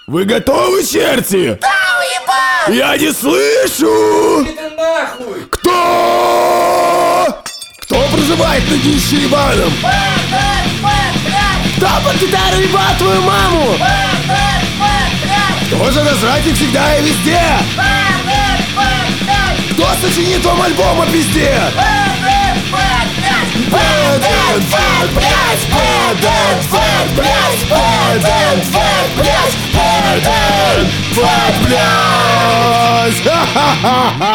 Вы готовы, черти? Да, уебал! Я не слышу! Иди нахуй! Кто? Кто проживает на днище ебаном? Кто под гитару ебал твою маму? Кто же развратник всегда и везде? Кто сочинит вам альбом о пизде? Ха-ха-ха!